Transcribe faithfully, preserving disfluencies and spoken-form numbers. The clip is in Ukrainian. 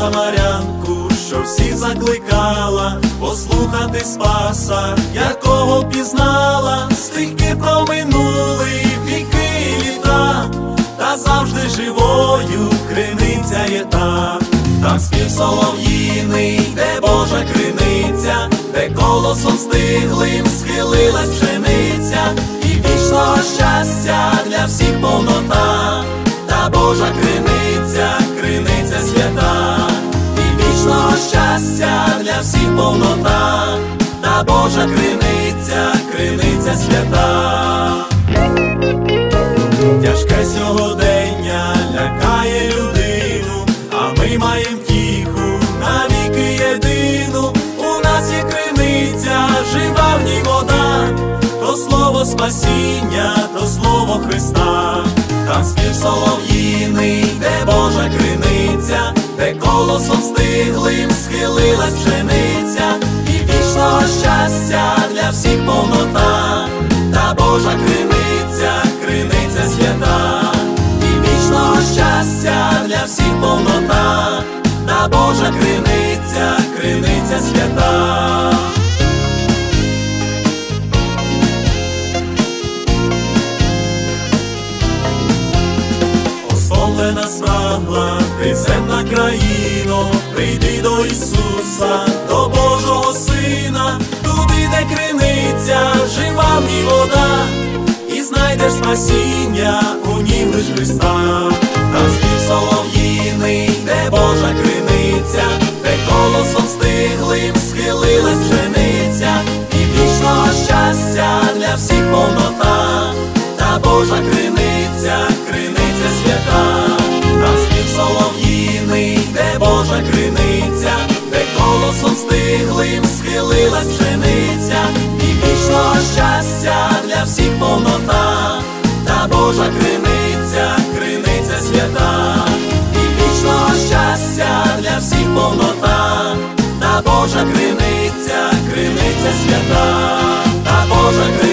самарянку, що всіх закликала послухати Спаса, якого пізнала. З тих пір проминули віки і літа, та завжди живою криниця є та. Там спів солов'їний, де Божа криниця, де колосом стиглим схилилась пшениця, і вічного щастя для всіх повнота, та Божа криниця, криниця свята, і вічного щастя для всіх повнота, та Божа криниця, криниця свята. Тяжке сьогодення лякає людину, а ми маєм втіху навіки єдину. У нас є криниця, жива в ній вода, то слово спасіння, то слово Христа. Там спів солов'їний, де Божа криниця, де колосом стиглим схилилась пшениця, і вічного щастя для всіх повнота, та Божа криниця, криниця свята, і вічного щастя для всіх повнота, та Божа криниця, криниця свята. Ословлена спрагла приземна країно, прийди до Ісуса, до Божого Сина, туди, де криниця, жива в ній вода, і знайдеш спасіння у ній лиш Христа. Там спів солов'їний, де Божа криниця, де колосом стиглим схилилась пшениця, і вічного щастя для всіх повнота, та Божа криниця, криниця свята. Там спів солов'їний, де Божа криниця, де колосом стиглим схилилась пшениця, і вічного щастя для всіх повнота, та Божа криниця, криниця свята, і вічного щастя для всіх повнота, та Божа криниця, криниця свята, та Божа криниця.